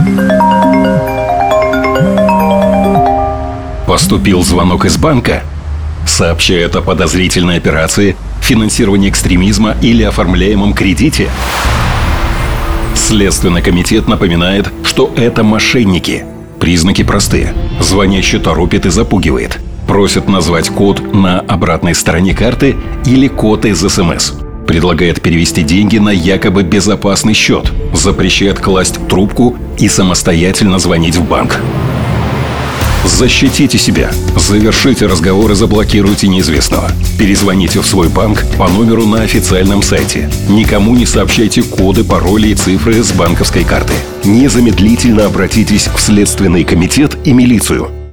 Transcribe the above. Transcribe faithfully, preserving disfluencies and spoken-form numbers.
Поступил звонок из банка. Сообщает о подозрительной операции, финансировании экстремизма или оформляемом кредите. Следственный комитет напоминает, что это мошенники. Признаки простые. Звонящий торопит и запугивает. Просит назвать код на обратной стороне карты или код из эс эм эс. Предлагает перевести деньги на якобы безопасный счет. Запрещает класть трубку и самостоятельно звонить в банк. Защитите себя. Завершите разговор и заблокируйте неизвестного. Перезвоните в свой банк по номеру на официальном сайте. Никому не сообщайте коды, пароли и цифры с банковской карты. Незамедлительно обратитесь в Следственный комитет и милицию.